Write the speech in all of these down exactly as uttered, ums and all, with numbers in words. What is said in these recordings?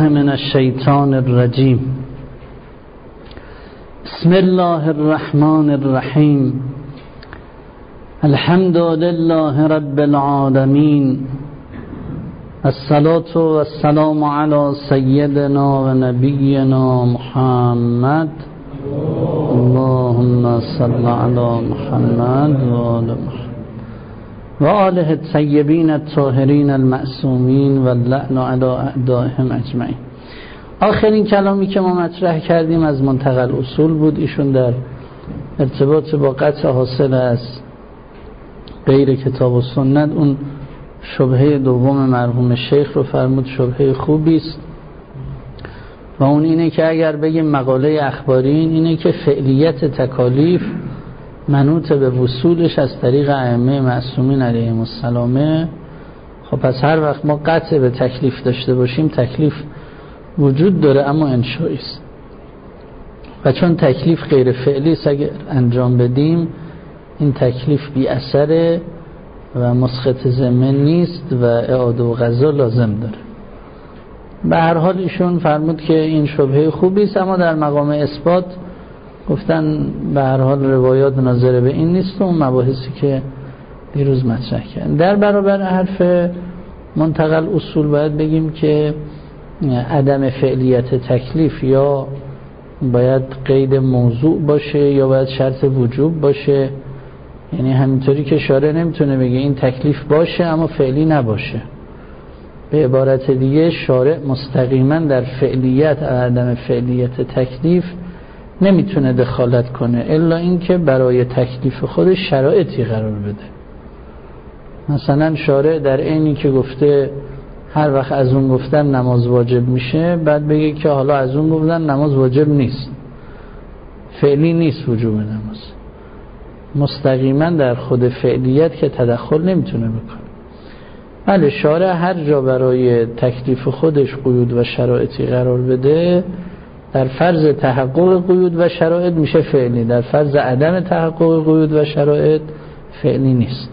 بالله من الشیطان الرجیم. بسم الله الرحمن الرحیم. الحمد لله رب العالمین. الصلاة والسلام علی سیدنا و نبینا محمد. اللهم صل علی محمد و آل محمد و آله الطیبین الطاهرین المعصومین و اللعن علی اعدائهم اجمعین. آخرین کلامی که ما مطرح کردیم از منتقى الاصول بود. ایشون در ارتباط با قطع حاصل از غیر کتاب و سنت اون شبهه دوم مرحوم شیخ رو فرمود شبهه خوبی است و اون اینه که اگر بگیم مقاله اخبارین اینه که فعلیت تکالیف منوط به وصولش از طریق ائمه معصومین علیهم السلام. خب پس هر وقت ما قطع به تکلیف داشته باشیم تکلیف وجود داره اما انشایی است و چون تکلیف غیر فعلی است اگر انجام بدیم این تکلیف بی اثره و مسقط ذمه نیست و اعاده و قضا لازم داره. به هر حال ایشون فرمود که این شبهه خوبی است اما در مقام اثبات گفتن به هر حال روایات ناظر به این نیست و اون مباحثی که دیروز مطرح کردن. در برابر حرف منتقى الاصول باید بگیم که عدم فعلیت تکلیف یا باید قید موضوع باشه یا باید شرط وجوب باشه. یعنی همینطوری که شارع نمیتونه بگه این تکلیف باشه اما فعلی نباشه. به عبارت دیگه شارع مستقیما در فعلیت و عدم فعلیت تکلیف نمیتونه دخالت کنه الا اینکه برای تکلیف خودش شرایطی قرار بده. مثلا شارع در اینی که گفته هر وقت از اون گفتن نماز واجب میشه بعد بگه که حالا از اون گفتن نماز واجب نیست، فعلی نیست وجوب نماز. مستقیما در خود فعلیت که تدخل نمیتونه بکنه. بله شارع هر جا برای تکلیف خودش قیود و شرایطی قرار بده در فرض تحقق قیود و شرایط میشه فعلی، در فرض عدم تحقق قیود و شرایط فعلی نیست.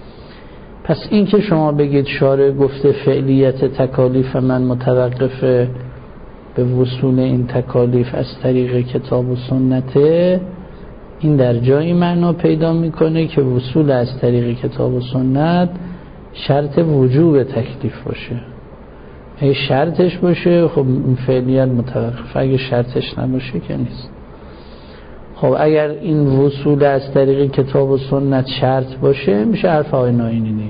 پس این که شما بگید شارع گفته فعلیت تکالیف من متوقفه به وصول این تکالیف از طریق کتاب و سنته، این در جایی معنا پیدا میکنه که وصول از طریق کتاب و سنت شرط وجوب تکلیف باشه. اگه شرطش باشه خب فعلیت متوقف، اگه شرطش نباشه که نیست. خب اگر این وصول از طریق کتاب و سنت شرط باشه میشه حرف آقای ناینی دیگه.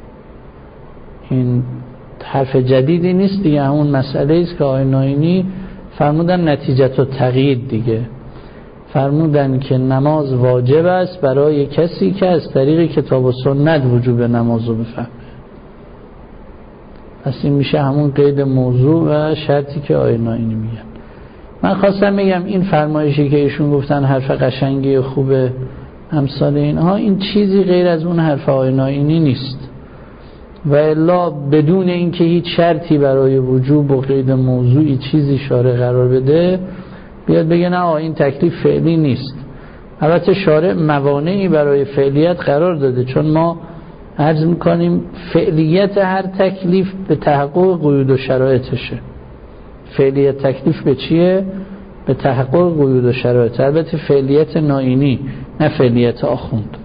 این حرف جدیدی نیست دیگه، همون مسئله است که آقای ناینی فرمودن نتیجه و تقیید دیگه. فرمودن که نماز واجب است برای کسی که از طریق کتاب و سنت وجوب نماز رو بفهمه. پس این میشه همون قید موضوع و شرطی که آقای ناینی میگن. من خواستم بگم این فرمایشی که ایشون گفتن حرف قشنگی خوبه امثال اینها، این چیزی غیر از اون حرف آقای ناینی نیست و الا بدون اینکه هیچ شرطی برای وجوب و قید موضوعی چیزی شارع قرار بده بیاد بگه نه این تکلیف فعلی نیست. البته شارع موانعی برای فعلیت قرار داده، چون ما عرض میکنیم فعلیت هر تکلیف به تحقق قیود و شرایطشه. فعلیت تکلیف به چیه؟ به تحقق قیود و شرایط. البته فعلیت ناینی نه فعلیت آخوند.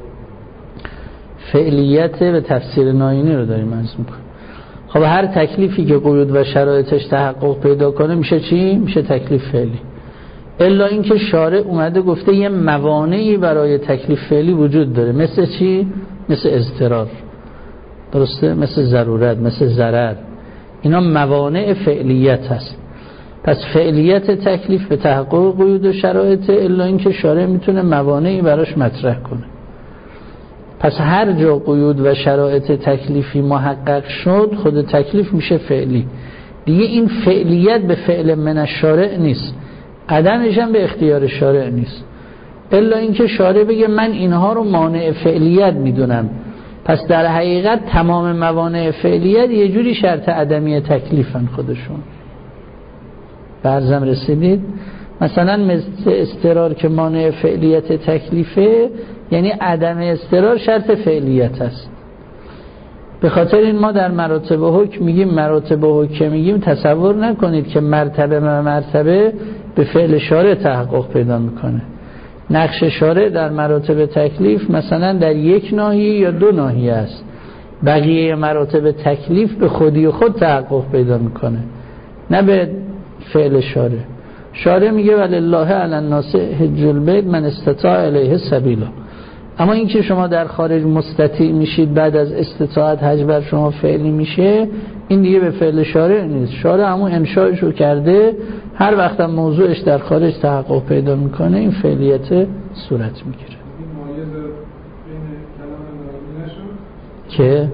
فعلیت به تفسیر ناینی رو داریم عرض میکنیم. خب هر تکلیفی که قیود و شرایطش تحقق پیدا کنه میشه چی؟ میشه تکلیف فعلی. الا اینکه شارع اومده گفته یه موانعی برای تکلیف فعلی وجود داره. مثل چی؟ مثل اضطرار، درسته؟ مثل ضرورت، مثل ضرر. اینا موانع فعلیت هست. پس فعلیت تکلیف به تحقق قیود و شرایط الا اینکه شارع میتونه موانعی براش مطرح کنه. پس هر جا قیود و شرایط تکلیفی محقق شد خود تکلیف میشه فعلی دیگه. این فعلیت به فعل من الشارع نیست، عدمش هم به اختیار شارع نیست الا اینکه شارع بگه من اینها رو مانع فعلیت میدونم. پس در حقیقت تمام موانع فعلیت یه جوری شرط عدمی تکلیفن خودشون. برزم رسیدید؟ مثلا مثل اضطرار که مانع فعلیت تکلیفه، یعنی عدم اضطرار شرط فعلیت است. به خاطر این ما در مراتب حکم میگیم مراتب حکم میگیم تصور نکنید که مرتبه به مرتبه به فعل شارع تحقق پیدا میکنه. نقش شارع در مراتب تکلیف مثلا در یک ناحیه یا دو ناحیه است، بقیه مراتب تکلیف به خودی و خود تحقق پیدا میکنه، نه به فعل شارع. شارع میگه ولله علی الناس حج البیت من استطاع الیه سبیلا. اما این که شما در خارج مستطیع میشید بعد از استطاعت حج بر شما فعلی میشه، این دیگه به فعل شارع نیست. شارع همون انشایشو کرده، هر وقت موضوعش در خارج تحقق پیدا میکنه این فعلیت صورت میگیره. که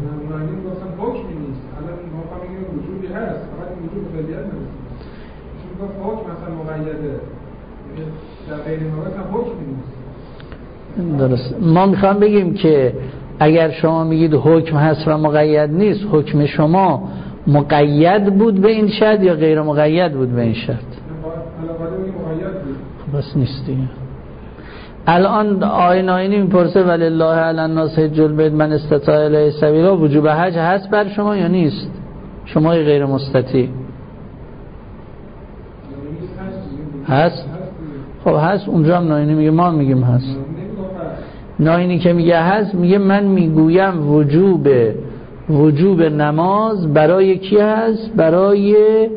درست. ما میخوام بگیم که اگر شما میگید حکم هست و مقید نیست، حکم شما مقید بود به این شرط یا غیر مقید بود به این شرط؟ بس نیست دیگه. الان آیین آیینی میپرسه ولله علی الناس حج البیت من استطاع الیه سبیلا، وجوب حج هست بر شما یا نیست؟ شما غیر مستطیع هست؟ خب هست. اونجا هم ناینی میگه، ما میگیم هست. ناینی که میگه هست میگه من میگویم وجوب وجوب نماز برای کی هست؟ برای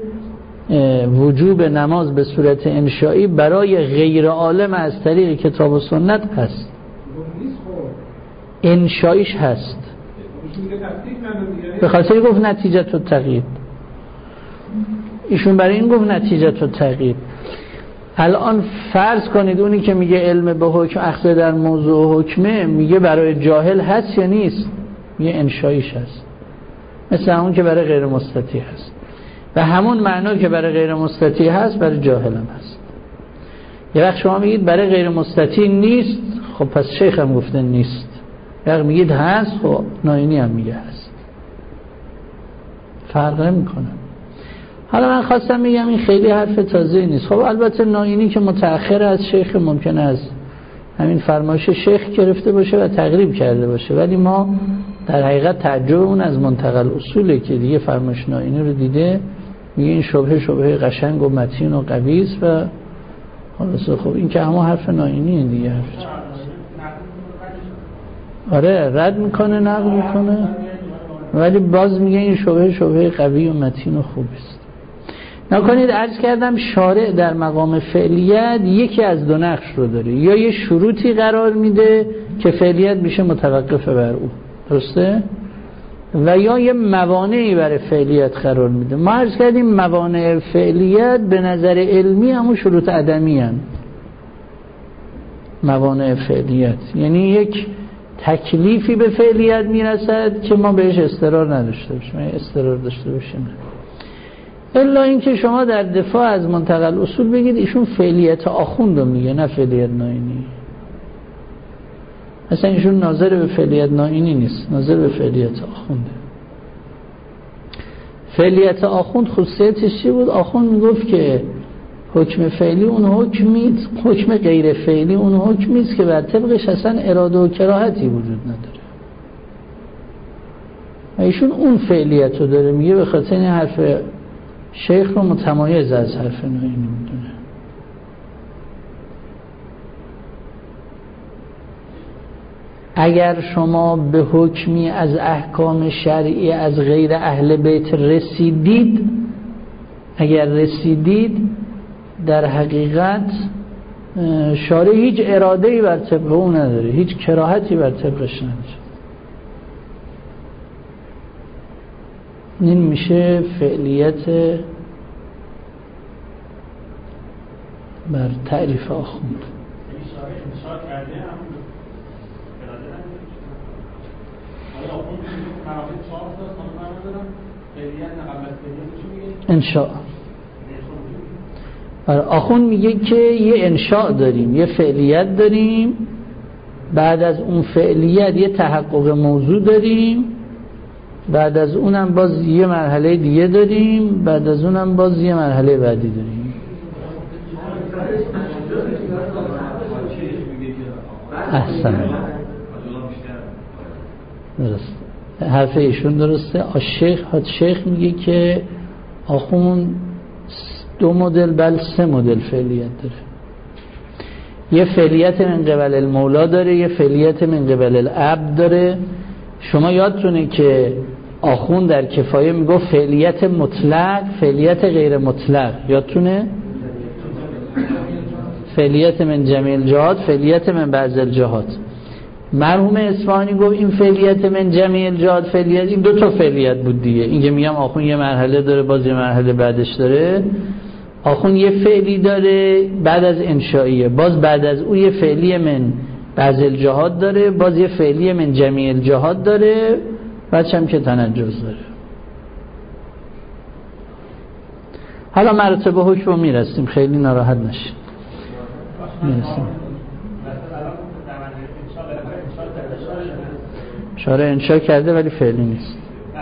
وجوب نماز به صورت انشایی برای غیر عالم از طریق کتاب و سنت هست. انشاییش هست. به خاطر گفت نتیجه تو تغییر. ایشون برای این گفت نتیجه تو تغییر. الان فرض کنید اونی که میگه علم به حکم اخذ در موضوع حکمه، میگه برای جاهل هست یا نیست؟ میگه انشاییش هست، مثل همون که برای غیر مستطیع هست. و همون معنا که برای غیر مستطیع هست برای جاهل هم هست. یه وقت شما میگید برای غیر مستطیع نیست، خب پس شیخ هم گفته نیست. یه وقت میگید هست، خب ناینی هم میگه هست. فرق نمیکنه. حالا من خواستم میگم این خیلی حرف تازه نیست. خب البته ناینی که متأخر از شیخ ممکنه از همین فرمایش شیخ گرفته باشه و تقریب کرده باشه، ولی ما در حقیقت تعجبمون از منتقل اصوله که دیگه فرمایش ناینی رو دیده، میگه این شبهه شبهه قشنگ و متین و قوی است و خلاص. خب این که همون حرف ناینیه دیگه. حرف آره رد میکنه، نقل میکنه، ولی باز میگه این شبهه شبهه قوی و متین و خوب است. نکنید عرض کردم شارع در مقام فعلیت یکی از دو نقش رو داره، یا یه شروطی قرار میده که فعلیت میشه متوقف بر او، درسته؟ و یا یه موانعی برای فعلیت قرار میده. ما عرض کردیم موانع فعلیت به نظر علمی همون شروط عدمی هن. موانع فعلیت یعنی یک تکلیفی به فعلیت میرسد که ما بهش اضطرار نداشته باشیم، اضطرار داشته باشیم. الا اینکه شما در دفاع از منتقل اصول بگید ایشون فعلیت آخوند رو میگه، نه فعلیت ناینی. اصلا ایشون ناظر به فعلیت ناینی نیست، ناظر به فعلیت آخونده. فعلیت آخوند خصوصیتش چی بود؟ آخوند میگفت که حکم فعلی اون حکمی، حکم غیر فعلی اون حکمی است که بر طبقش اصلا اراده و کراهتی وجود نداره. و ایشون اون فعلیت رو داره میگه، به خاطر این حرف شیخ رو متمایز از حرف ناینی میدونه. اگر شما به حکمی از احکام شرعی از غیر اهل بیت رسیدید، اگر رسیدید در حقیقت شارع هیچ اراده‌ای بر طبق اون نداره، هیچ کراهتی بر طبقش نداره. این میشه فعلیت بر تعریف آخوند. انشاء آخوند میگه که یه انشاء داریم، یه فعلیت داریم، بعد از اون فعلیت یه تحقق موضوع داریم، بعد از اونم باز یه مرحله دیگه داریم، بعد از اونم باز یه مرحله بعدی داریم. احسن. درست. حرف ایشون درسته. شیخ شیخ میگه که آخوند دو مدل بل سه مدل فعلیت داره. یه فعلیت من قبل المولا داره، یه فعلیت من قبل العبد داره. شما یادتونه که آخوند در کفایه میگه فعلیت مطلق، فعلیت غیر مطلق. یادتونه؟ فعلیت من جمیع الجهات، فعلیت من بعض الجهات. مرحوم اصفهانی گفت این فعلیت من جمیع الجهات فعلیت، این دو تا فعلیت بود دیگه. این که میگم آخوند یه مرحله داره باز یه مرحله بعدش داره. آخوند یه فعلی داره بعد از انشائیه، باز بعد از او یه فعلی من بعض الجهات داره، باز یه فعلی من جمیع الجهات داره، بعدش هم که تنجز داره. حالا مرتبه حکم رو میرسیم، خیلی ناراحت نشید. میرسیم شاره انشاء کرده ولی فعلی نیست.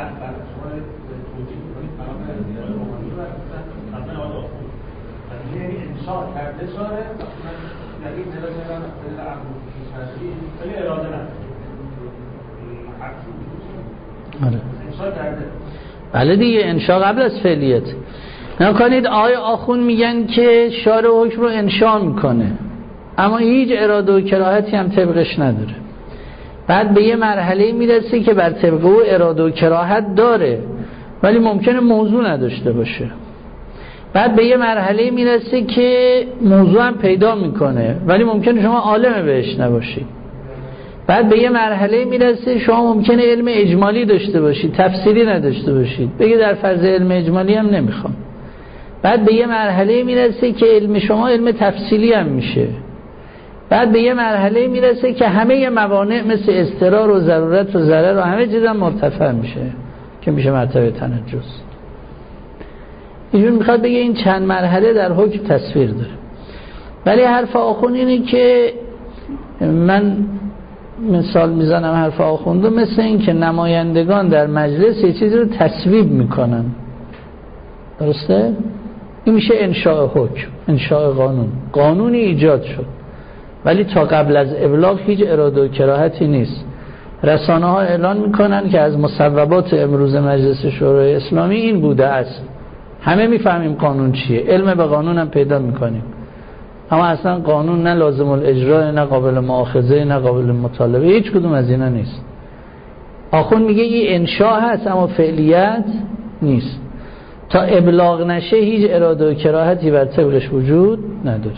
آره. بله دیگه انشاء قبل از فعلیت. نکنید آقای آخوند میگن که شارع حکم رو انشاء میکنه اما هیچ اراده و کراهتی هم طبقش نداره. بعد به یه مرحله میرسه که بر طبق او اراده و کراهت داره ولی ممکنه موضوع نداشته باشه. بعد به یه مرحله میرسه که موضوع هم پیدا میکنه ولی ممکنه شما عالم بهش نباشید. بعد به یه مرحله میرسه شما ممکنه علم اجمالی داشته باشید تفصیلی نداشته باشید، بگه در فرض علم اجمالی هم نمیخوام. بعد به یه مرحله میرسه که علم شما علم تفصیلی هم میشه. بعد به یه مرحله میرسه که همه موانع مثل اضطرار و ضرورت و ضرر و همه چیز هم مرتفع میشه که میشه مرتبه تنجز. ایشون میخواد بگه این چند مرحله در حکم تصویر داره. ولی حرف آخوند اینه که من مثال میزنم حرف آخونده مثل این که نمایندگان در مجلس یه چیزی رو تصویب میکنن، درسته؟ این میشه انشاء حکم، انشاء قانون. قانونی ایجاد شد ولی تا قبل از ابلاغ هیچ اراده و کراهتی نیست. رسانه ها اعلان میکنن که از مصوبات امروز مجلس شورای اسلامی این بوده است. همه میفهمیم قانون چیه، علم به قانون هم پیدا میکنیم اما اصلا قانون نه لازم الاجرا، نه قابل مؤاخذه، نه قابل مطالبه، هیچ کدوم از اینا نیست. آخوند میگه این انشاء هست اما فعلیت نیست. تا ابلاغ نشه هیچ اراده و کراهتی بر طبقش وجود نداره.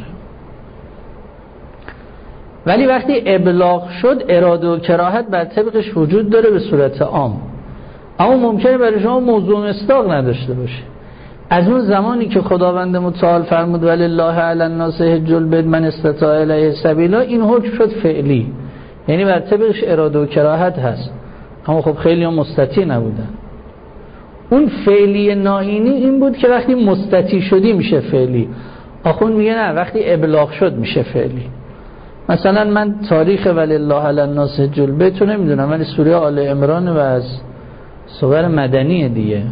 ولی وقتی ابلاغ شد اراده و کراهت بر طبقش وجود داره به صورت عام، اما ممکنه برای شما موضوع مصداق نداشته باشه. از اون زمانی که خداوند متعال فرمود ولله علی الناس حج البیت من استطاع الیه سبیلا، این حکم شد فعلی، یعنی بر طبقش اراده و کراهت هست اما خب خیلی هم مستطیع نبودن. اون فعلی ناینی این بود که وقتی مستطیع شدی میشه فعلی. آخوند میگه نه، وقتی ابلاغ شد میشه فعلی. مثلا من تاریخ ولله علی الناس حج البیت رو نمیدونم ولی سوره آل عمران و از سور مدنی دیگه.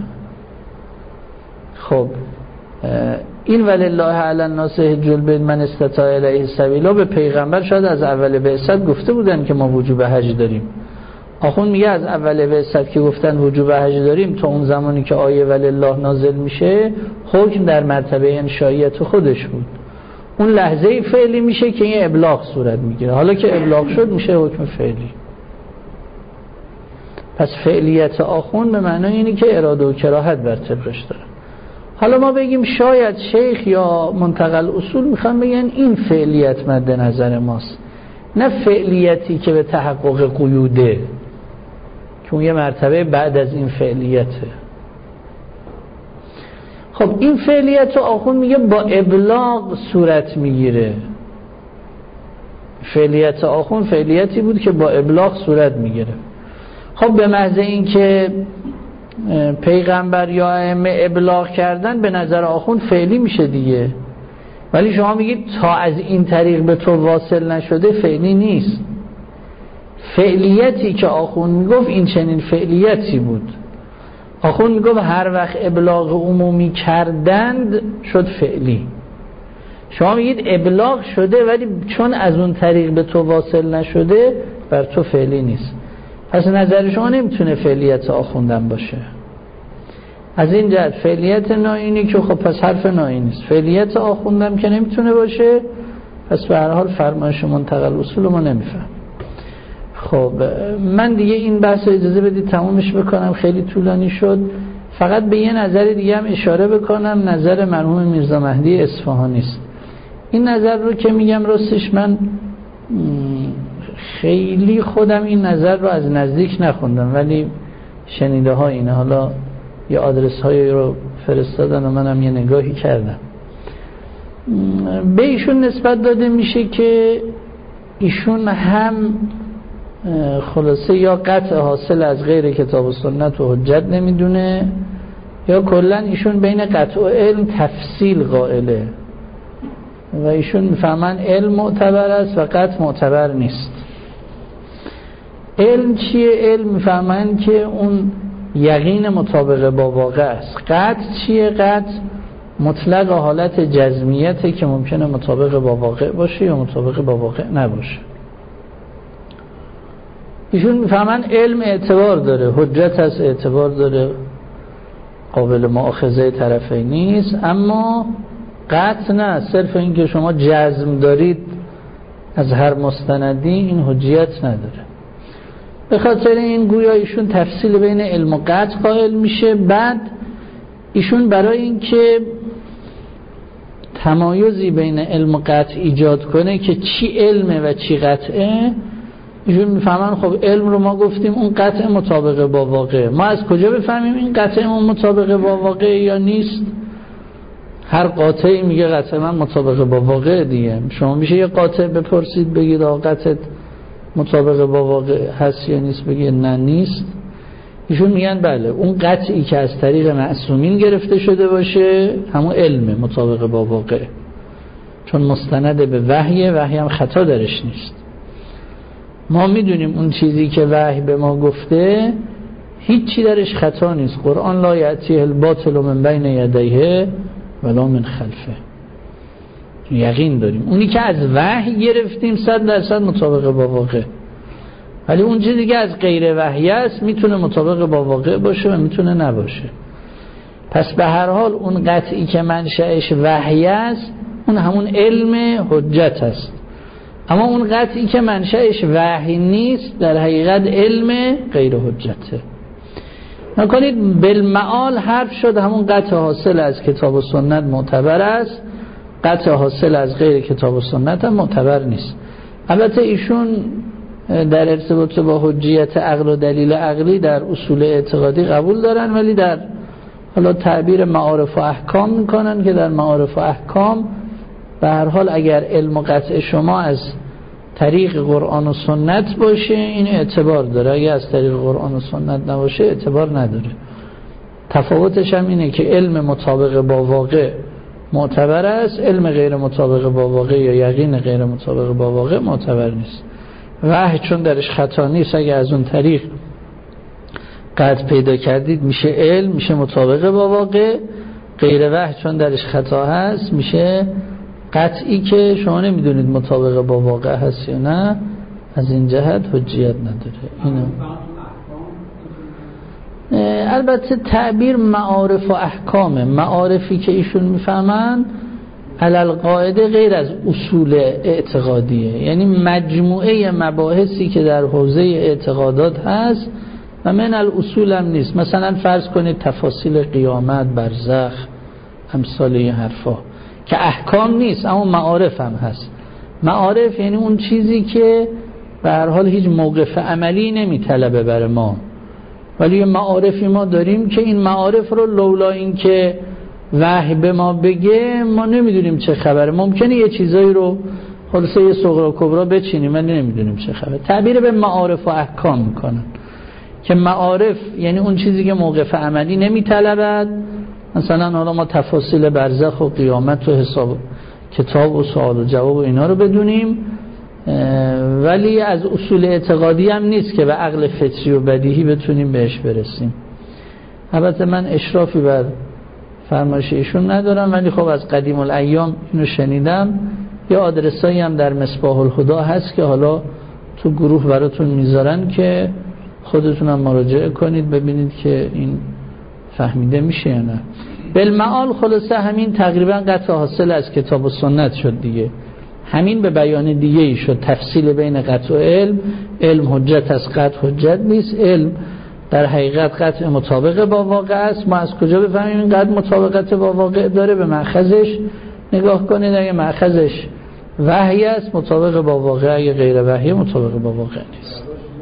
خب این ولله علی الناس حج البیت من استطاع الیه سبیلا به پیغمبر شاید از اول بعثت گفته بودن که ما وجوب حج داریم. آخوند میگه از اول بعثت که گفتن وجوب حج داریم تا اون زمانی که آیه ولله نازل میشه حکم در مرتبه انشائیت خودش بود. اون لحظه فعلی میشه که این ابلاغ صورت میگیره. حالا که ابلاغ شد میشه حکم فعلی. پس فعلیت آخوند به معنای اینه که اراده و کراهت بر طبقش داره. حالا ما بگیم شاید شیخ یا منتقل اصول میخوان بگن این فعلیت مد نظر ماست، نه فعلیتی که به تحقق قیوده که اون یه مرتبه بعد از این فعلیته. خب این فعلیت رو آخوند میگه با ابلاغ صورت میگیره. فعلیت آخوند فعلیتی بود که با ابلاغ صورت میگیره. خب به محض این که پیغمبر یا ائمه ابلاغ کردن به نظر آخوند فعلی میشه دیگه. ولی شما میگید تا از این طریق به تو واصل نشده فعلی نیست. فعلیتی که آخوند میگفت این چنین فعلیتی بود. آخوند میگفت هر وقت ابلاغ عمومی کردند شد فعلی. شما میگید ابلاغ شده ولی چون از اون طریق به تو واصل نشده بر تو فعلی نیست. پس نظر شما نمیتونه فعلیت آخوندم باشه. از این جهت فعلیت ناینی که خب پس حرف ناینی است، فعلیت آخوندم که نمیتونه باشه، پس به هر حال فرمایش منتقل اصول ما نمیفهم. خب من دیگه این بحث رو اجازه بدید تمومش بکنم، خیلی طولانی شد. فقط به یه نظر دیگه هم اشاره بکنم، نظر مرحوم میرزا مهدی اصفهانی است. این نظر رو که میگم راستش من خیلی خودم این نظر رو از نزدیک نخوندم، ولی شنیده ها اینه، حالا یه آدرس هایی رو فرستادن و منم یه نگاهی کردم. به ایشون نسبت داده میشه که ایشون هم خلاصه یا قطع حاصل از غیر کتاب و سنت و حجت نمیدونه، یا کلن ایشون بین قطع و علم تفصیل قائله و ایشون میفهمن علم معتبر است و قطع معتبر نیست. علم چیه؟ علم میفهمن که اون یقین مطابق با واقع است. قطع چیه؟ قطع مطلق حالت جزمیته که ممکنه مطابق با واقع باشه یا مطابق با واقع نباشه. ایشون میفهمن علم اعتبار داره، حجت هست، اعتبار داره، قابل مؤاخذه طرفین نیست، اما قطع نه. صرف این که شما جزم دارید از هر مستندی این حجیت نداره. به خاطر این گویا ایشون تفصیل بین علم و قطع قائل میشه. بعد ایشون برای این که تمایزی بین علم و قطع ایجاد کنه که چی علمه و چی قطعه، ایشون میفهمن خب علم رو ما گفتیم اون قطع مطابق با واقع، ما از کجا بفهمیم این قطع اون مطابق با واقع یا نیست؟ هر قاطعی میگه قطع من مطابق با واقع دیگه. شما میشه یه قاطع بپرسید بگید آقا قطع مطابق با واقع هست یا نیست، بگید نه نیست. ایشون میگن بله اون قطعی که از طریق معصومین گرفته شده باشه همون علمه مطابق با واقع، چون مستند به وحیه، وحی هم خطا درش نیست. ما میدونیم اون چیزی که وحی به ما گفته هیچی درش خطا نیست. قرآن لا یأتیه الباطل من بین یدیه ولا من خلفه، یقین داریم اونی که از وحی گرفتیم صد درصد مطابق با واقع. ولی اون چیزی که از غیر وحی است میتونه مطابق با واقع باشه و میتونه نباشه. پس به هر حال اون قطعی که منشأش وحی است اون همون علم حجت است، اما اون قطعی که منشأش وحی نیست در حقیقت علم غیر حجته. نکنید بالمعال حرف شد همون قطع حاصل از کتاب و سنت معتبر است، قطع حاصل از غیر کتاب و سنت هم معتبر نیست. البته ایشون در ارتباط با حجیت عقل و دلیل عقلی در اصول اعتقادی قبول دارن، ولی در حالا تعبیر معارف و احکام میکنن که در معارف و احکام به هر حال اگر علم و قطع شما از طریق قرآن و سنت باشه این اعتبار داره، اگر از طریق قرآن و سنت نباشه اعتبار نداره. تفاوتش هم اینه که علم مطابق با واقع معتبر است، علم غیر مطابق با واقع یا یقین غیر مطابق با واقع معتبر نیست. وحی چون درش خطا نیست، اگه از اون طریق قطع پیدا کردید میشه علم، میشه مطابق با واقع. غیر وحی چون درش خطا هست میشه قطعی که شما نمیدونید مطابق با واقع هست یا نه، از این جهت حجیت نداره. اینو البته تعبیر معارف و احکامه، معارفی که ایشون میفهمن علل قاعده غیر از اصول اعتقادیه، یعنی مجموعه مباحثی که در حوزه اعتقادات هست و من الاصول هم نیست. مثلا فرض کنید تفاصیل قیامت، برزخ، امثال این حرفا که احکام نیست اما معارف هم هست. معارف یعنی اون چیزی که به هر حال هیچ موقف عملی نمیطلبه برای ما، ولی یه معارفی ما داریم که این معارف رو لولا این که وحی به ما بگه ما نمیدونیم چه خبره. ممکنه یه چیزایی رو خلاصه یه صغرا کبرا بچینیم من نمیدونیم چه خبره. تعبیر به معارف و احکام میکنن که معارف یعنی اون چیزی که موقف عملی نمیطلبد. مثلا حالا ما تفاصیل برزخ و قیامت و حساب کتاب و سوال و جواب و اینا رو بدونیم، ولی از اصول اعتقادی هم نیست که به عقل فطری و بدیهی بتونیم بهش برسیم. البته من اشرافی بر فرمایش ایشون ندارم، ولی خب از قدیم الایام اینو شنیدم. یا آدرسایی هم در مصباح الهدی هست که حالا تو گروه براتون میذارن که خودتونم مراجعه کنید ببینید که این فهمیده میشه یا نه. بالمعال خلاصه همین تقریبا قطع حاصل از کتاب و سنت شد دیگه، همین به بیان دیگه ای شد، تفصیل بین قطع و علم. علم حجت از قطع حجت نیست، علم در حقیقت قطع مطابق با واقع است. ما از کجا بفهمیم این قطع مطابقت با واقع داره؟ به مأخذش نگاه کنید، اگه مأخذش وحی است مطابق با واقع، اگه غیر وحی مطابق با واقع نیست.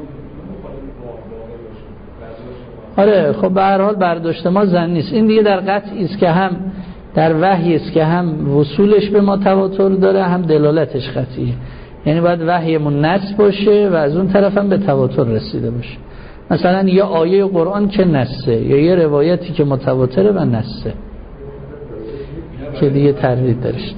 آره خب به هر حال برداشت ما زن نیست، این دیگه در قطعی است که هم در وحی است که هم وصولش به ما تواتر داره هم دلالتش قطعیه، یعنی باید وحیمون نص باشه و از اون طرف هم به تواتر رسیده باشه. مثلا یه آیه قرآن که نصه یا یه روایتی که متواتره و نصه که دیگه تردید درش.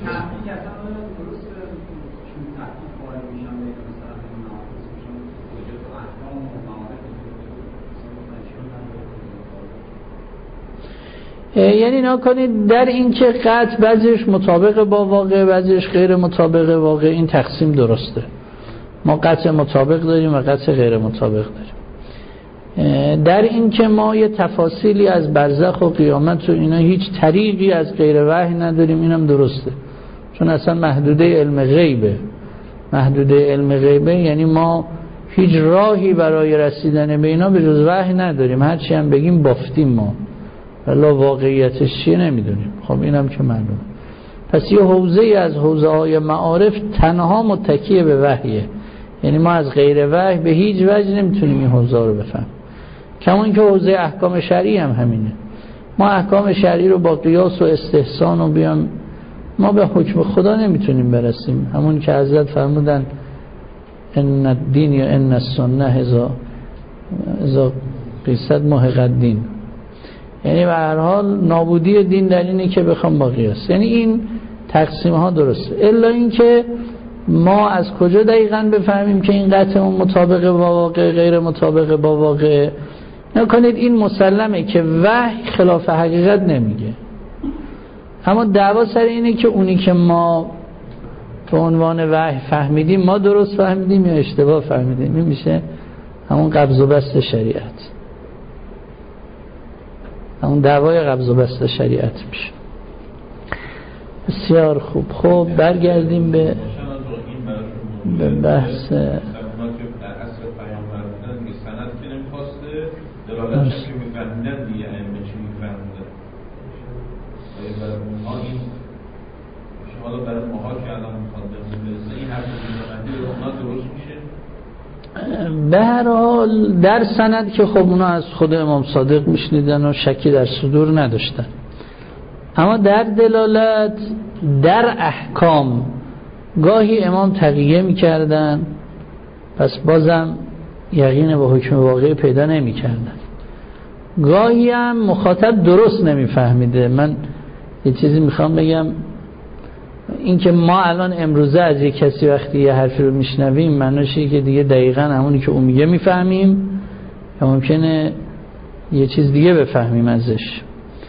یعنی نکنید در این که قطع بعضیش مطابق با واقع بعضیش غیر مطابق واقع، این تقسیم درسته. ما قطع مطابق داریم و قطع غیر مطابق داریم. در این که ما یه تفاصیلی از برزخ و قیامت و اینا هیچ طریقی از غیر وحی نداریم، اینم درسته، چون اصلا محدوده علم غیبه. محدوده علم غیبه یعنی ما هیچ راهی برای رسیدن به اینا به جز وحی نداریم، هرچی هم بگیم بافتیم ما، ولی واقعیتش چیه نمیدونیم. خب اینم که معلومه. پس یه حوزه از حوزه های معارف تنها متکی به وحیه، یعنی ما از غیر وحی به هیچ وجه نمیتونیم این حوزه رو بفهم. کما اینکه حوزه احکام شرعی هم همینه، ما احکام شرعی رو با قیاس و استحسان و بیان ما به حکم خدا نمیتونیم برسیم. همون که حضرت فرمودن ان الدین یا ان السنه اذا اذا قیست محق الدین، یعنی به هر حال نابودی دین در اینه که بخوام با قیاس. یعنی این تقسیم ها درسته، الا این که ما از کجا دقیقاً بفهمیم که این قطع مطابق با واقع غیر مطابق با واقع. نکنید این مسلمه که وحی خلاف حقیقت نمیگه، اما دعوا سر اینه که اونی که ما به عنوان وحی فهمیدیم ما درست فهمیدیم یا اشتباه فهمیدیم. این میشه همون قبض و بسط شریعت، همون دعوای قبض و بسط شریعت میشه. بسیار خوب. خب برگردیم به به بحث دلالتش که میفهمیدن دیگه ائمه چی میفهمیدن. ما این شما حالا برای ماها که الان میخواد برسه این حرف میزنندی رو اونا درست میشه؟ به هر حال در سند که خب اونا از خود امام صادق میشنیدن و شکی در صدور نداشتن، اما در دلالت در احکام گاهی امام تقیه میکردن، پس بازم یقین به حکم واقعی پیدا نمیکردن. گاهی هم مخاطب درست نمیفهمیده. من یه چیزی میخوام بگم، این که ما الان امروزه از یک کسی وقتی یه حرفی رو میشنویم معنیشه که دیگه دقیقاً همونی که اون میگه میفهمیم، یا ممکنه یه چیز دیگه بفهمیم ازش.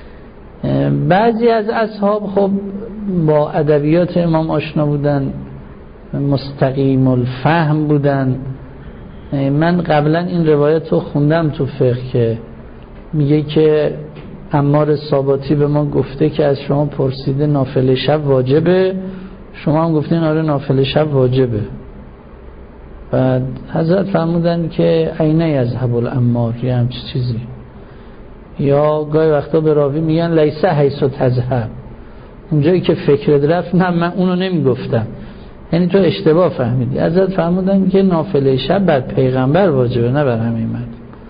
بعضی از اصحاب خب با ادبیات امام آشنا بودن، مستقیم الفهم بودن. من قبلا این روایت رو خوندم تو فقه که میگه که عمار ساباتی به ما گفته که از شما پرسیده نافله شب واجبه، شما هم گفتین آره نافله شب واجبه. بعد حضرت فرمودن که عینه یذهب العمار، یه همچی چیزی. یا گاهی وقتا به راوی میگن لیسه حیث تذهب، اونجایی که فکرت رفت نه من اونو نمیگفتم، یعنی تو اشتباه فهمیدی. حضرت فرمودن که نافله شب بر پیغمبر واجبه نه بر همه مرد.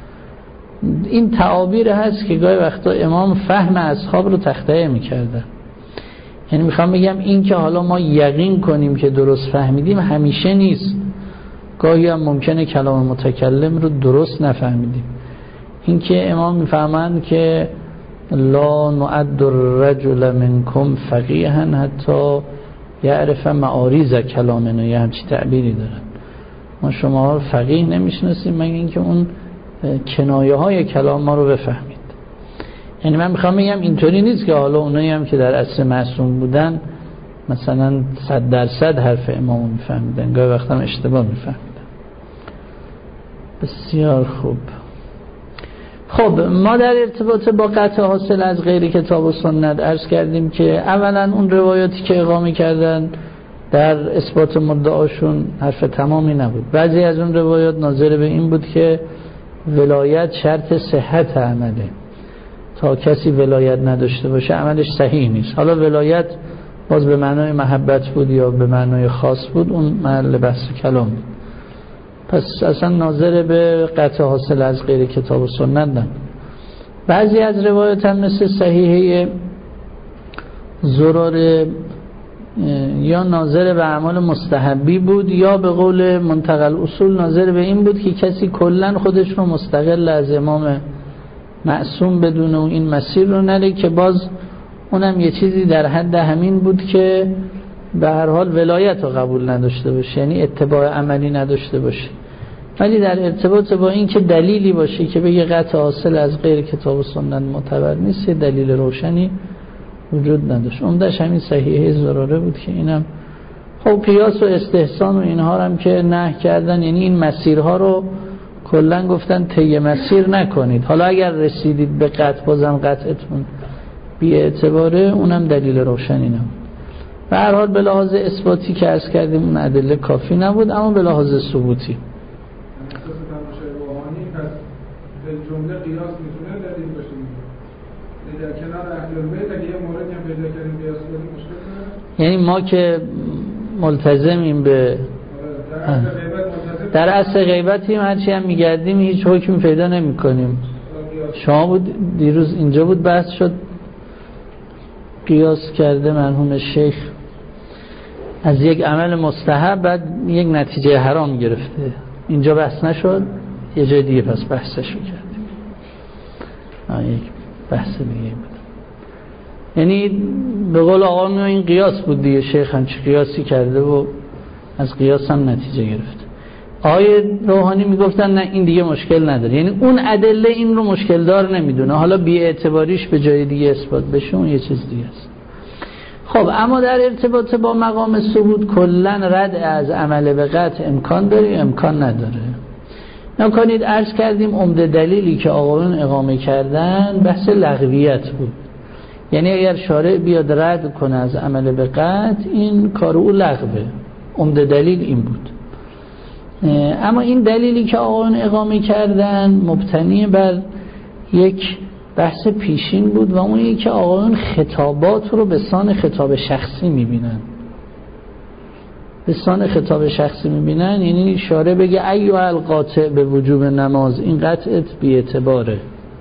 این تعابیر هست که گاهی وقتا امام فهم اصحاب رو تخطئه میکردن. یعنی میخوام بگم این که حالا ما یقین کنیم که درست فهمیدیم همیشه نیست، گاهی هم ممکنه کلام متکلم رو درست نفهمیدیم. این که امام میفهمند که لا نعد الرجل منکم فقیها حتی یعرف معاریض کلامنا، یه همچی تعبیری دارن. ما شما رو فقیه نمیشناسیم مگه اینکه اون کنایه های کلام ما رو بفهمید. یعنی من میخوام بگم اینطوری نیست که حالا اونایی هم که در عصر معصوم بودن مثلا صد درصد حرف امامو میفهمیدن، گاهی وقتا هم اشتباه میفهمیدن. بسیار خوب. خب ما در ارتباط با قطع حاصل از غیر کتاب و سنت عرض کردیم که اولا اون روایاتی که اقامه کردن در اثبات مدعاشون حرف تمامی نبود. بعضی از اون روایات ناظر به این بود که ولایت شرط صحت عمله، تا کسی ولایت نداشته باشه عملش صحیح نیست. حالا ولایت باز به معنای محبت بود یا به معنای خاص بود، اون محل بحث کلام بود. پس اصلا ناظر به قطع حاصل از غیر کتاب و سنت نه. بعضی از روایات هم مثل صحیحه زرار یا ناظر به اعمال مستحبی بود یا به قول منتقل اصول ناظر به این بود که کسی کلن خودش رو مستقل از امام معصوم بدونه و این مسیر رو نره، که باز اونم یه چیزی در حد همین بود که به هر حال ولایت رو قبول نداشته باشه، یعنی اتباع عملی نداشته باشه. ولی در ارتباط با این که دلیلی باشه که بگه قطع حاصل از غیر کتاب و سنت معتبر نیست، دلیل روشنی وجود نداشت. عمدش همین صحیحه زراره بود که اینم خب قیاس و استحسان و اینها هم که نهی کردن، یعنی این مسیرها رو کلا گفتن طی مسیر نکنید. حالا اگر رسیدید به قطع بازم قطعتون بی اعتباره، اونم دلیل روشنی نبود. به هر حال به لحاظ اثباتی که عرض کردیم اون ادله کافی نبود، اما به لحاظ ثبوتی جمله قیاس میتونه دلیل باشه. در کنار اهل البیت اگه یه موردی هم پیدا کردیم قیاس کنیم مشکل نداره. یعنی ما که ملتزمیم به در اصل غیبتیم، هرچی هم میگردیم هیچ حکمی پیدا نمی کنیم. شما بود دیروز اینجا بود بحث شد، قیاس کرده مرحوم شیخ از یک عمل مستحب بعد یک نتیجه حرام گرفته. اینجا بحث نشد، یه جای دیگه پس بحثش رو کردیم. یک بحث دیگه بود. یعنی به قول آقا میگه این قیاس بود دیگه، شیخ هم چه قیاسی کرده و از قیاس هم نتیجه گرفت. آقای روحانی میگفتن نه این دیگه مشکل نداره، یعنی اون ادله این رو مشکل دار نمیدونه، حالا بی اعتباریش به جای دیگه اثبات بشه اون یه چیز دیگه است. خب اما در ارتباط با مقام ثبوت کلا رد از عمل به قطع امکان داره امکان نداره. نکنید عرض کردیم عمده دلیلی که آقایون اقامه کردن بحث لغویت بود، یعنی اگر شارع بیاد رد کنه از عمل به قطع این کار او لغوه. عمده دلیل این بود. اما این دلیلی که آقایون اقامه کردن مبتنی بر یک بحث پیشین بود و اون یکی که آقایون خطابات رو به سان خطاب شخصی میبینن. به سان خطاب شخصی میبینن یعنی شارع بگه ایها القاطع به وجوب نماز، این قطعت بی اعتباره.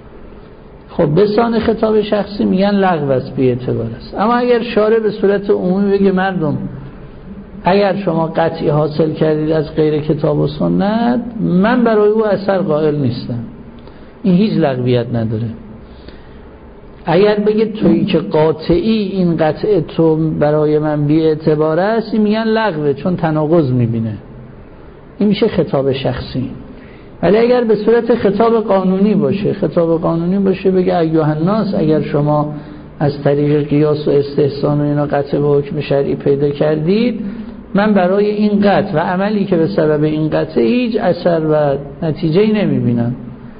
خب به سان خطاب شخصی میگن لغو است، بی اعتبار است. اما اگر شارع به صورت عمومی بگه مردم اگر شما قطعی حاصل کردید از غیر کتاب و سنت، من برای او اثر قائل نیستم، این هیچ لغویت نداره. اگر بگه تویی که قاطعی این قطعه تو برای من بی اعتبار است، این میگن لغوه چون تناقض میبینه، این میشه خطاب شخصی. ولی اگر به صورت خطاب قانونی باشه، خطاب قانونی باشه بگه ایها الناس اگر شما از طریق قیاس و استحسان و اینا قطع به حکم شرعی پیدا کردید، من برای این قطع و عملی که به سبب این قطع هیچ اثر و نتیجه‌ای نمیبینم.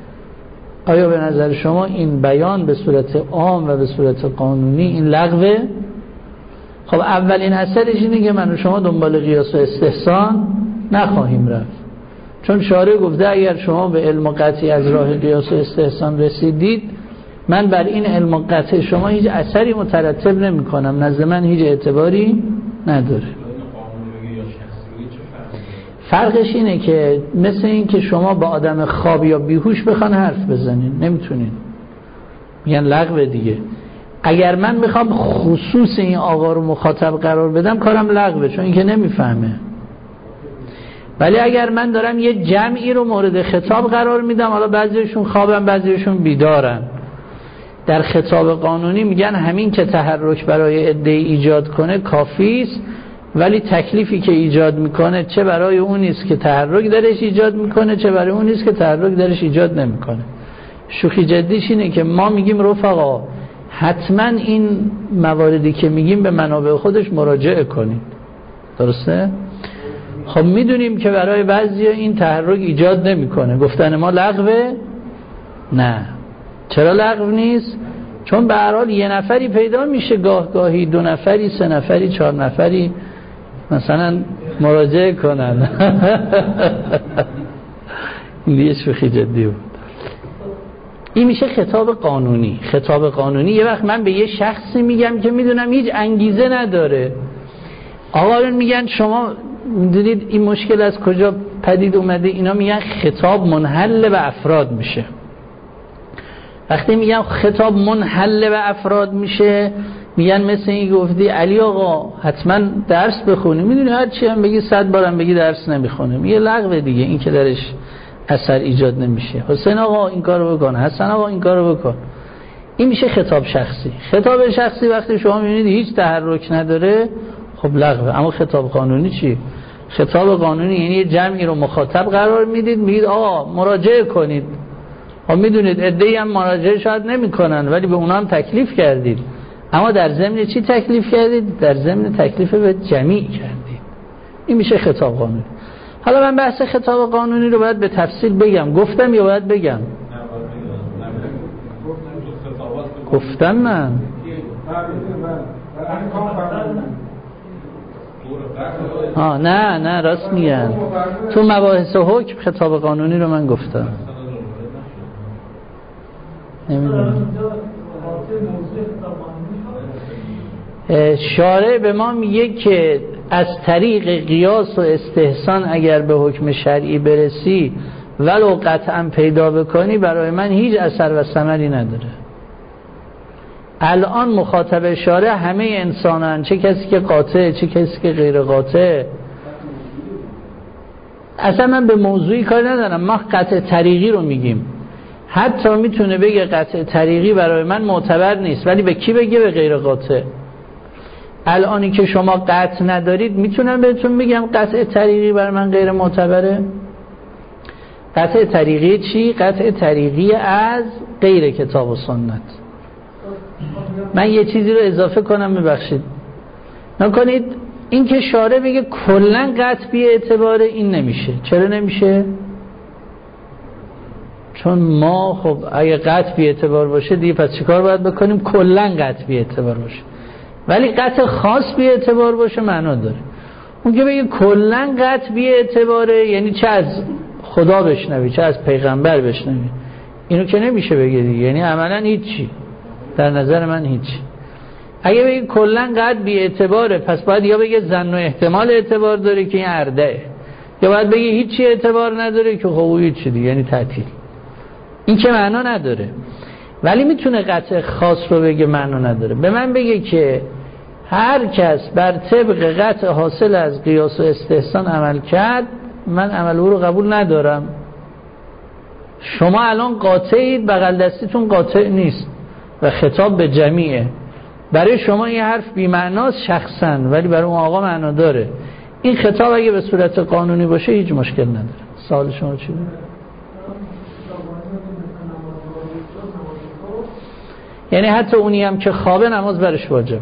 آیا به نظر شما این بیان به صورت عام و به صورت قانونی این لغوه؟ خب اولین اثرش اینه که من و شما دنبال قیاس و استحسان نخواهیم رفت، چون شارع گفته اگر شما به علم قطعی از راه قیاس و استحسان رسیدید، من بر این علم قطع شما هیچ اثری مترتب نمی کنم، نزد من هیچ اعتباری نداره. فرقش اینه که مثل این که شما با آدم خواب یا بیهوش بخوان حرف بزنین، نمیتونین، میگن لغو دیگه. اگر من میخوام خصوص این آقا رو مخاطب قرار بدم کارم لغوه، چون این که نمیفهمه. ولی اگر من دارم یه جمعی رو مورد خطاب قرار میدم، حالا بعضیشون خوابن بعضیشون بیدارن، در خطاب قانونی میگن همین که تحرک برای عده ایجاد کنه کافی است، ولی تکلیفی که ایجاد میکنه چه برای اون نیست که تحرک درش ایجاد میکنه، چه برای اون نیست که تحرک درش ایجاد نمیکنه. شوخی جدیش اینه که ما میگیم رفقا حتما این مواردی که میگیم به منابع خودش مراجعه کنید، درسته؟ خب میدونیم که برای بعضیا این تحرک ایجاد نمیکنه. گفتن ما لغوه؟ نه. چرا لغو نیست؟ چون به هر حال یه نفری پیدا میشه، گاه گاهی دو نفری، سه نفری، چهار نفری مثلا مراجعه کنن. این دیگه شوخی جدی بود. این میشه خطاب قانونی. خطاب قانونی یه وقت من به یه شخصی میگم که میدونم هیچ انگیزه نداره. آقایون میگن شما میدونید این مشکل از کجا پدید اومده؟ اینا میگن خطاب منحل به افراد میشه. وقتی میگن خطاب منحل به افراد میشه، میگن مثل این گفتی علی آقا حتما درس بخونی، میدونی هر چی هم بگی صد بارم بگی درس نمیخونه، میگه لغوه دیگه، این که درش اثر ایجاد نمیشه. حسین آقا این کارو بکن، حسن آقا این کارو بکن. این میشه خطاب شخصی. خطاب شخصی وقتی شما میبینید هیچ تحرک نداره، خب لغوه. اما خطاب قانونی چی؟ خطاب قانونی یعنی یه جمعی رو مخاطب قرار میدید، میگید آقا مراجعه کنید. و میدونید عده‌ای هم مراجعه شاید نمیکنن ولی به اونا هم تکلیف کردید. اما در ضمن چی تکلیف کردید؟ در ضمن تکلیف به جمعی کردید. این میشه خطاب قانونی. حالا من بحث خطاب قانونی رو باید به تفصیل بگم. گفتم یا باید بگم؟ گفتم من آه نه نه راست میگن. تو مباحث حکم خطاب قانونی رو من گفتم. نمیدونم. شارع به ما میگه که از طریق قیاس و استحسان اگر به حکم شرعی برسی ولو قطعا پیدا بکنی، برای من هیچ اثر و ثمری نداره. الان مخاطب شارع همه انسانن، چه کسی که قاطع چه کسی که غیر قاطع. اصلا من به موضوعی کار ندارم، ما قطع طریقی رو میگیم. حتی میتونه بگه قطع طریقی برای من معتبر نیست، ولی به کی بگه؟ به غیر قاطع. الانی که شما قطع ندارید میتونم بهتون بگم قطع طریقی برای من غیر معتبره. قطع طریقی چی؟ قطع طریقی از غیر کتاب و سنت. من یه چیزی رو اضافه کنم، ببخشید نکنید. این که شارع بگه کلن قطع بی اعتباره، این نمیشه. چرا نمیشه؟ چون ما خب اگه قطع بی اعتبار باشه دیگه پس چیکار باید بکنیم؟ کلن قطع بی اعتبار باشه. ولی قطع خاص بی اعتبار باشه معنا داره. اون که بگه کلن قطع بی اعتباره یعنی چه از خدا بشنوی چه از پیغمبر بشنوی، اینو که نمیشه بگه دیگه، یعنی عملا هیچی. در نظر من هیچی. اگه بگه کلن قطع بی اعتباره، پس باید یا بگه ظن و احتمال اعتبار داره که این ارده، یا باید بگه هیچی اعتبار نداره که خب هیچی دیگه، یعنی تعطیل. این که معنا نداره. ولی میتونه قطع خاص رو بگه معنا نداره. به من بگه که هر کس بر طبق قطع حاصل از قیاس و استحسان عمل کرد، من عمل او رو قبول ندارم. شما الان قاطعید، بغل دستیتون قاطع نیست و خطاب به جمیعه. برای شما این حرف بی معناست شخصا، ولی برای اون آقا معنا داره. این خطاب اگه به صورت قانونی باشه هیچ مشکل نداره. سوال شما چی بود؟ یعنی حتی اونی هم که خوابه نماز برش واجبه.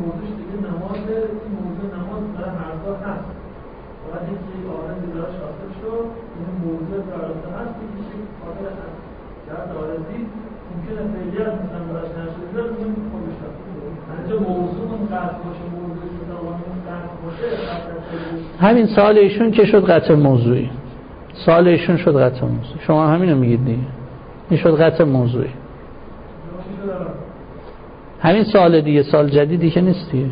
همین سوال ایشون که شد قطع موضوعی. سوال ایشون شد قطع موضوعی. شما همینو میگید دیگه. این شد قطع موضوعی. همین سوال دیگه، سوال جدیدی که نیست دیگه.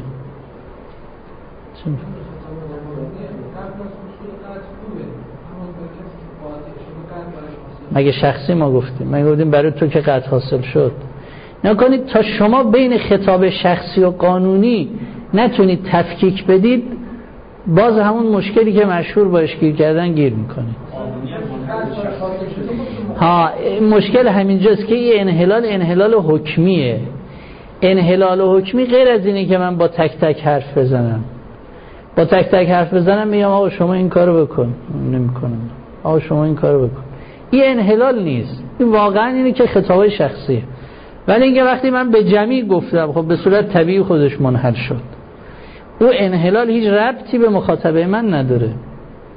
مگه شخصی ما گفتیم؟ مگه گفتیم برای تو که قطع حاصل شد؟ نکنید تا شما بین خطاب شخصی و قانونی نتونید تفکیک بدید، باز همون مشکلی که مشهور باش گیر کردن گیر میکنید. ها مشکل همینجاست که این انحلال انحلال حکمیه. انحلال حکمی غیر از اینه که من با تک تک حرف بزنم. با تک تک حرف بزنم میگم آقا شما این کارو بکن، نمیکنم. آقا شما این کارو بکن. این انحلال نیست. این واقعا اینه که خطابای شخصیه. ولی اینکه وقتی من به جمعی گفتم خب به صورت طبیعی خودش منحل شد. او انحلال هیچ ربطی به مخاطبه من نداره.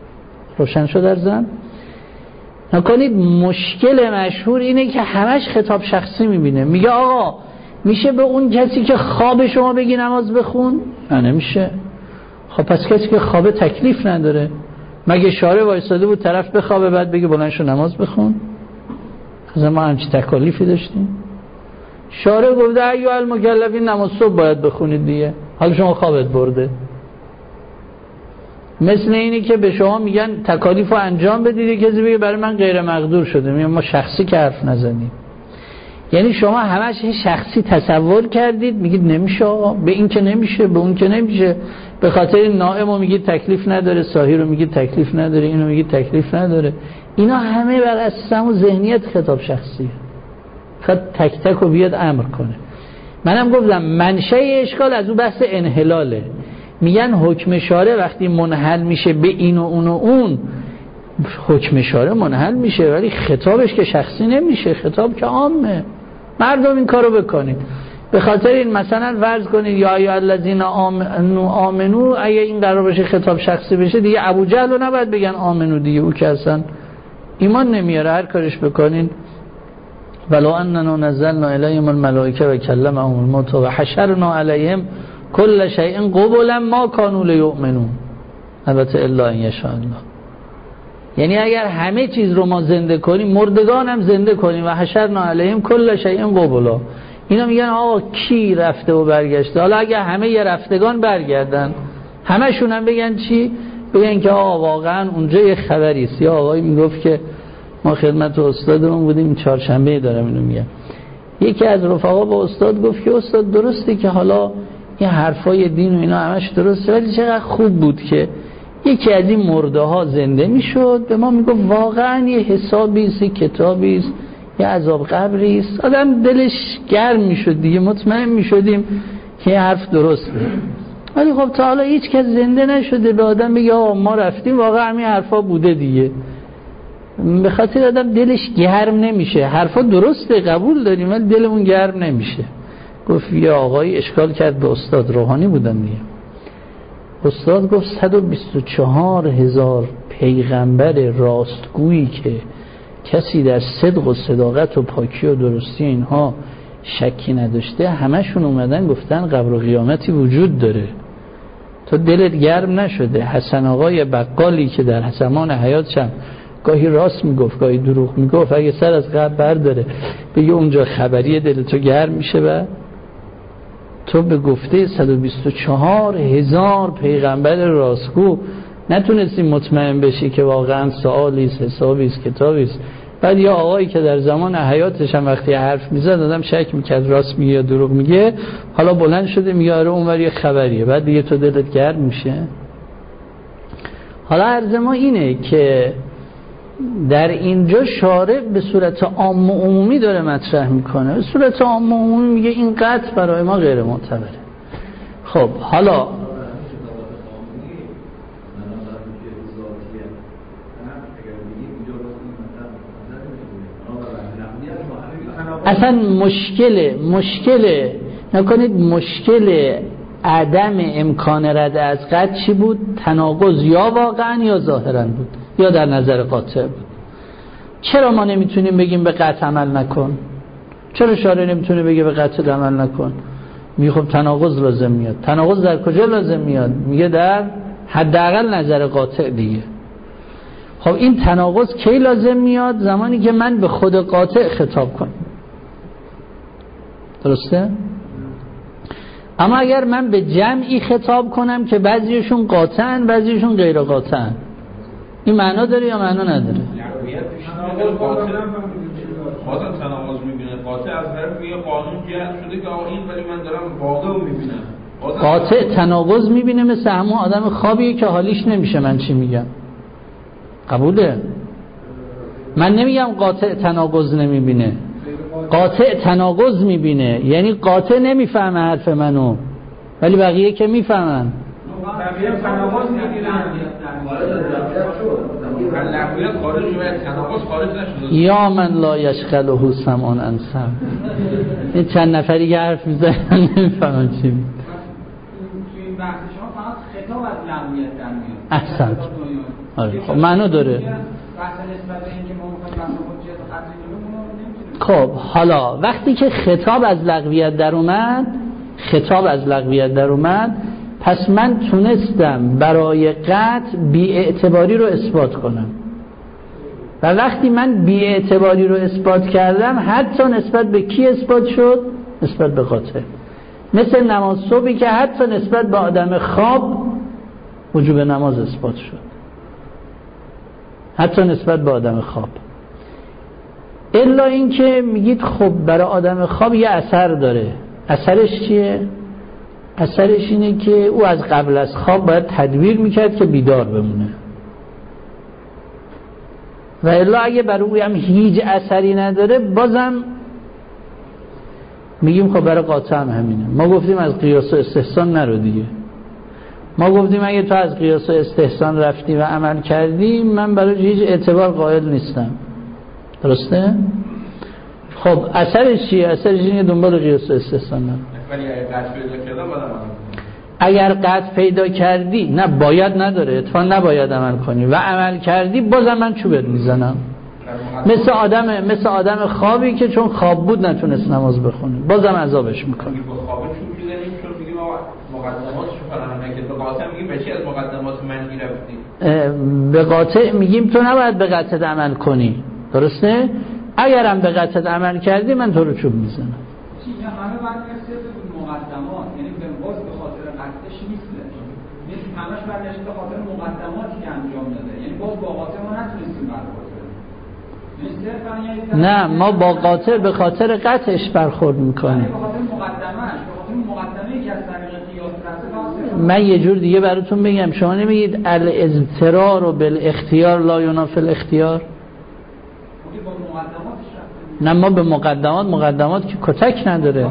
روشن شد در زن؟ نکنید مشکل مشهور اینه که همش خطاب شخصی میبینه، میگه آقا میشه به اون کسی که خواب شما بگی نماز بخون؟ نه نمیشه. خب پس کسی که خواب تکلیف نداره، مگه شارع وایساده بود طرف بخوابه بعد بگه بلند شو نماز بخون؟ از ما همچی تکالیفی داشتیم؟ شارع گفته ایها المکلفین نماز صبح باید بخونید دیگه، حالا شما خوابت برده. مثل اینی که به شما میگن تکالیف رو انجام بدید، کسی بگه برای من غیر مقدور شده، میگن ما شخصی که حرف نزنیم. یعنی شما همش شخصی تصور کردید، میگید نمیشه آقا، به این که نمیشه، به اون که نمیشه، به خاطر این نائم رو میگید تکلیف نداره، ساهی رو میگید تکلیف نداره، اینو میگید تکلیف نداره. اینا همه بر اساس همون ذهنیت خطاب شخصیه، خود تک تک رو بیاد امر کنه. منم گفتم منشأ اشکال از اون بحث انحلاله. میگن حکم شارع وقتی منحل میشه به این و اون و اون، حکم شارع منحل میشه ولی خطابش که شخصی نمیشه، خطاب که عامه، مردم این کارو بکنید. به خاطر این مثلا فرض کنید یا ایها الذین آمنو آمنو، اگه این قرار باشه خطاب شخصی بشه دیگه ابو جهل رو نباید بگن آمنو دیگه، او که اصلا ایمان نمیاره، هر کارش بکنین. ولو اننا نزلنا الیهم الملائکه و کلمهم الموتی و حشرنا علیهم کل شیء قبلا ما کانوا لیؤمنون، البته الا ان یشاء الله. یعنی اگر همه چیز رو ما زنده کنیم، مردگان هم زنده کنیم، و حشرنا علیهم کل شیء قبلا، اینا میگن آقا کی رفته و برگشته؟ حالا اگر همه ی رفتگان برگردن، همشون هم بگن چی؟ بگن که آقا واقعا اونجا یه خبری است. یا آقایی میگفت که ما خدمت استادمون بودیم، چهارشنبه دارم اینو میگم، یکی از رفقا با استاد گفت که استاد درسته که حالا این حرفای دین و اینا همش درسته، ولی چقدر خوب بود که یکی از این مرده ها زنده میشد، به ما میگفت واقعا یه حسابی است، کتابی است، یه عذاب قبری است، آدم دلش گرم میشد دیگه، مطمئن میشدیم که این حرف درسته. ولی خب تا حالا هیچ کس زنده نشده به آدم بگه آقا ما رفتیم واقعا همین حرفا بوده دیگه. به خاطر آدم دلش گرم نمیشه، حرفا درسته قبول داریم ولی دلمون گرم نمیشه. گفت یه آقای اشکال کرد به استاد، روحانی بودن دیگه. استاد گفت صد و بیست و چهار هزار پیغمبر راستگویی که کسی در صدق و صداقت و پاکی و درستی اینها شکی نداشته، همشون اومدن گفتن قبر و قیامتی وجود داره. تو دلت گرم نشده؟ حسن آقای بقالی که در زمان حیاتش گاهی راست میگفت گاهی دروغ میگفت، اگه سر از قبر برداره بگه اونجا خبریه، دل تو گرم میشه؟ و تو به گفته صد و بیست و چهار هزار پیغمبر راستگو نتونستی مطمئن بشی که واقعا سوالیست، حسابیست، کتابیست. بعد یا آقایی که در زمان حیاتش هم وقتی حرف میزد آدم شک میکرد راست میگه یا دروغ میگه، حالا بلند شده میگه آره اونور یه خبریه، بعد دیگه تو دلت گرم میشه؟ حالا عرض ما اینه که در اینجا شارع به صورت عام و عمومی داره مطرح میکنه، به صورت عام و عمومی میگه این قطع برای ما غیر معتبره. خب حالا اصلا مشکل مشکل نکنید مشکل عدم امکان رد از قطع چی بود؟ تناقض یا واقعا یا ظاهرا بود یا در نظر قاطع بود. چرا ما نمیتونیم بگیم به قطع عمل نکن؟ چرا شارع نمیتونه بگه به قطع عمل نکن؟ میگه خب تناقض لازم میاد. تناقض در کجا لازم میاد؟ میگه در حداقل نظر قاطع دیگه. خب این تناقض کی لازم میاد؟ زمانی که من به خود قاطع خطاب کنم. درسته؟ اما اگر من به جمعی خطاب کنم که بعضیشون قاطعن بعضیشون غیر قاطعن، این معنا داره یا معنا نداره؟ قاطع تناقض میبینه، قاطع از طرف میگه قانون جهت شده که آقا این ولی من دارم واقع رو میبینم. قاطع تناقض میبینه مثل همون آدم خوابیه که حالیش نمیشه. من چی میگم؟ قبوله؟ من نمیگم قاطع تناقض نمیبینه، قاطع تناقض میبینه، یعنی قاطع نمیفهمه حرف منو ولی بقیه که میفهمن. بقیه تناقض میگیرن، لغویت خارج شده، تناقض خارج نشده. یا من لا یشغله سمعان عن سمع. این چند نفری که حرف میزنن نمیفهمن چی میگن. این این بحث شما فقط خطاب از لغویت در میاد. احسنت. آره خب معنا داره. بحث نسبت به اینکه ما می‌خوایم بحث حجیت قطعی کنیم. خب حالا وقتی که خطاب از لغویت در اومد، خطاب از لغویت در اومد، پس من تونستم برای قطع بی‌اعتباری رو اثبات کنم. و وقتی من بی‌اعتباری رو اثبات کردم، حتی نسبت به کی اثبات شد؟ نسبت به قاطع. مثل نماز صبحی که حتی نسبت به آدم خواب وجوب نماز اثبات شد، حتی نسبت به آدم خواب. الا اینکه میگید خب برای آدم خواب یه اثر داره. اثرش چیه؟ اثرش اینه که او از قبل از خواب باید تدبیر میکرد که بیدار بمونه. و الا اگه برای او هم هیچ اثری نداره، بازم میگیم خب برای قاطع هم همینه. ما گفتیم از قیاس و استحسان نرو دیگه. ما گفتیم اگه تو از قیاس و استحسان رفتی و عمل کردی، من برای هیچ اعتبار قائل نیستم. درسته؟ خب اثرش چیه؟ اثرش اینه دنبال قیاس و استحسان نرو. ولی اگه قطع پیدا کردم باید عمل اگر قطع پیدا کردی، نه باید نداره، اتفاقا نباید عمل کنی و عمل کردی، بازم من چوبت میزنم. مثل آدم مثل آدم خوابی که چون خواب بود نتونست نماز بخونه، بازم عذابش میکنه. با خواب چوب میزنیم چون میگیم مقدماتشو فراهم نکرد. به قاطع میگیم به چی از مقدمات منهی رفتی؟ به قاطع میگیم تو نباید به قطعت عمل کنی. درسته؟ اگرم به قطعت عمل کردی، من تو رو چوب میزنم. اینا همه باید نرسید به مقدمات، یعنی به باز به خاطر قطعش نیست. یعنی همش برگشت به خاطر مقدماتی که انجام داده. یعنی باز با قاطع ما نتونستیم برخورد کنیم. نه، ما با قاطع به خاطر قطعش برخورد میکنیم. به خاطر مقدمه‌اش، به خاطر مقدمه‌ای که از طریق قیاس رفته. من یه جور دیگه براتون بگم، شما نمیگید الاضطرار و بالاختیار لا ینافی الاختیار؟ نه، ما به مقدمات مقدمات که کتک نداره.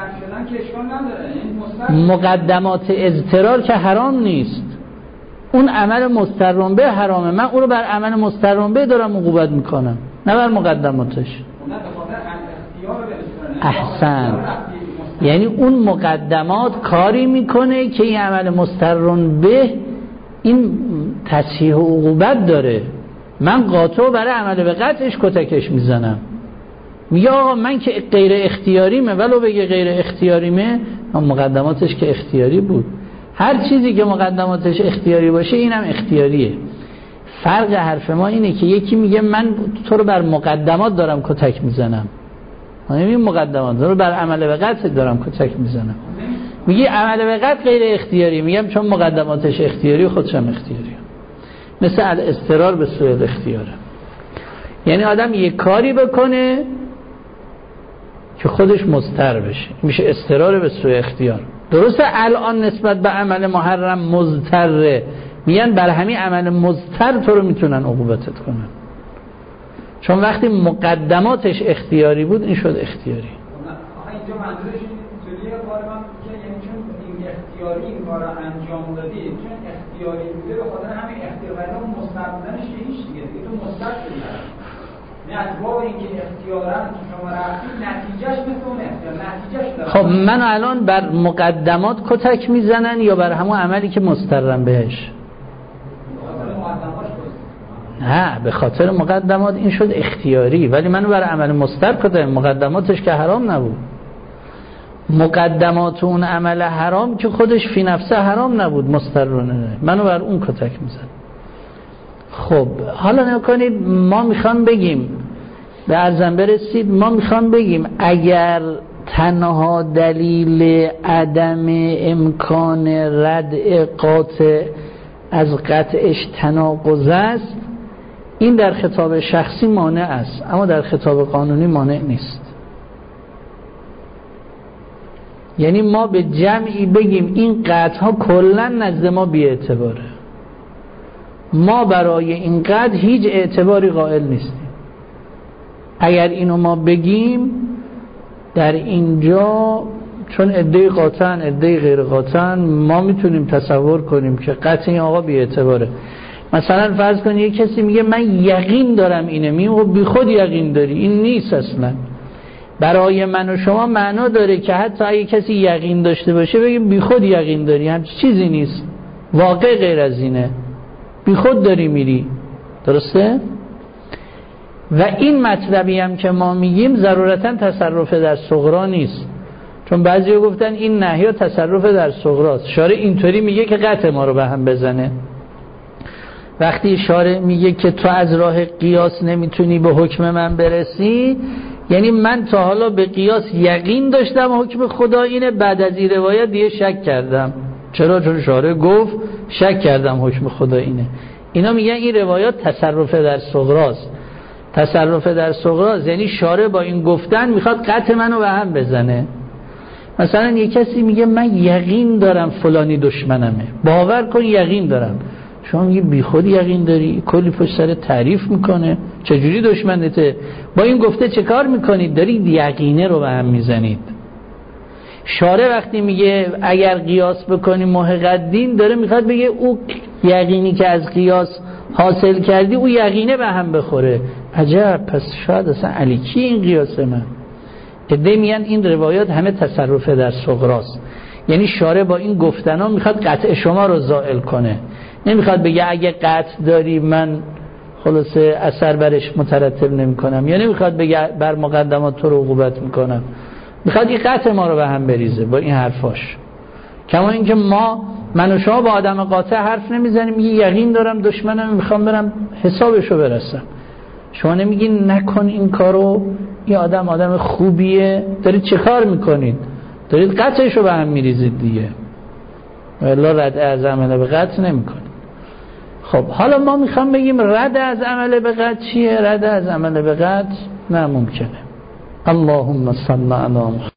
مقدمات اضطرار که حرام نیست. اون عمل مضطرون به حرامه، من اون رو بر عمل مضطرون به دارم عقوبت میکنم، نه بر مقدماتش. احسن. یعنی اون مقدمات کاری میکنه که این عمل مضطرون به این تصحیح و عقوبت داره. من قاطع برای عمل به قطعش کتکش میزنم. میگه آقا من که غیر اختیاریمه، ولو بگه غیر اختیاریمه، مقدماتش که اختیاری بود. هر چیزی که مقدماتش اختیاری باشه اینم اختیاریه. فرق حرف ما اینه که یکی میگه من تو رو بر مقدمات دارم کتک میزنم، این مقدمات رو بر عمل به قطع دارم کتک میزنم. میگه عمل به قطع غیر اختیاری، میگم چون مقدماتش اختیاری خودشم اختیاری. مثل الاضطرار به سوء الاختیاره. یعنی آدم یک کاری بکنه که خودش مضطر بشه، میشه اضطرار به سوء اختیار. درسته الان نسبت به عمل محرم مضطره، میگن بر همین عمل مضطر تو رو میتونن عقوبتت کنن، چون وقتی مقدماتش اختیاری بود این شد اختیاری. آخه اینجا منظورش اینجوریه کار من که یعنی چون این اختیاری این کار رو انجام دادی، چون اختیاری بوده به خاطر همین اختیاری اون مضطر بودنش که هیچ دیگه دیگه تو مضطر شدی. نه از باب اینکه اختیارا که شما رفتید نتیجهش مثل اون اختیار نتیجهش داره. خب من الان بر مقدمات کتک میزنن یا بر همون عملی که مضطرم بهش؟ نه، به خاطر مقدمات این شد اختیاری، ولی منو بر عمل مضطر کتک، مقدماتش که حرام نبود. مقدمات اون عمل حرام که خودش فی نفسه حرام نبود، مضطرونه، منو بر اون کتک میزن. خب حالا نکنید ما میخوام بگیم، به عرضم برسید، ما میخوام بگیم اگر تنها دلیل عدم امکان ردع قاطع از قطعش تناقض است، این در خطاب شخصی مانع است، اما در خطاب قانونی مانع نیست. یعنی ما به جمعی بگیم این قطع ها کلن نزد ما بی اعتباره، ما برای این قطع هیچ اعتباری قائل نیستیم. اگر اینو ما بگیم در اینجا، چون عده قاطعن عده غیر قاطعن، ما میتونیم تصور کنیم که قطع این آقا بی اعتباره. مثلا فرض کنید یک کسی میگه من یقین دارم اینه، میگه بی خود یقین داری، این نیست اصلا. برای من و شما معنا داره که حتی اگه کسی یقین داشته باشه بگیم بی خود یقین داری، همچین چیزی نیست، واقع غیر از اینه، بی خود داری میری. درسته؟ و این مطلبی هم که ما میگیم ضرورتا تصرف در صغرا نیست، چون بعضیا گفتن این نهی تصرف در صغراست. شارع اینطوری میگه که قطع ما رو به هم بزنه. وقتی شارع میگه که تو از راه قیاس نمیتونی به حکم من برسی، یعنی من تا حالا به قیاس یقین داشتم حکم خدا اینه، بعد از این روایت دیگه شک کردم. چرا؟ چون شارع گفت شک کردم حکم خدا اینه. اینا میگن این روایات تصرف در صغراست. تصرف در صغراست یعنی شارع با این گفتن میخواد قطع منو به هم بزنه. مثلا یه کسی میگه من یقین دارم فلانی دشمنمه، باور کن یقین دارم. شما میگی بی خود یقین داری، کلی پشت سر تعریف میکنه، چجوری دشمنته؟ با این گفته چه کار میکنید؟ دارید یقینه رو به هم میزنید. شارع وقتی میگه اگر قیاس بکنی محق دین، داره میخواد بگه او یقینی که از قیاس حاصل کردی او یقینه به هم بخوره. عجب، پس شاید اصلا علی کی این قیاس من؟ عده میگن این روایات همه تصرف در صغراست، یعنی شارع با این گفتنا میخواد قطع شما رو زائل کنه، نمیخواد بگه اگه قطع داری من خلاصه اثر برش مترتب نمی کنم، یا نمیخواد بگه بر مقدمات تو رو عقوبت میکنم، میخواد این قطع ما رو به هم بریزه با این حرفاش. کما اینکه ما من و شما با آدم قاطع حرف نمیزنیم، میگه یقین دارم دشمنم میخوام برم حسابشو برسم. شما نمیگین نکن این کارو، این آدم آدم خوبیه، دارید چه کار میکنید؟ دارید قطعشو به هم میریزید دیگه، والله رد از عمل به قطع نمیکنید. خب حالا ما میخوام بگیم رد از عمل به قطع چیه؟ رد از عمل به قطع نه ممکنه. اللهم صل علی محمد.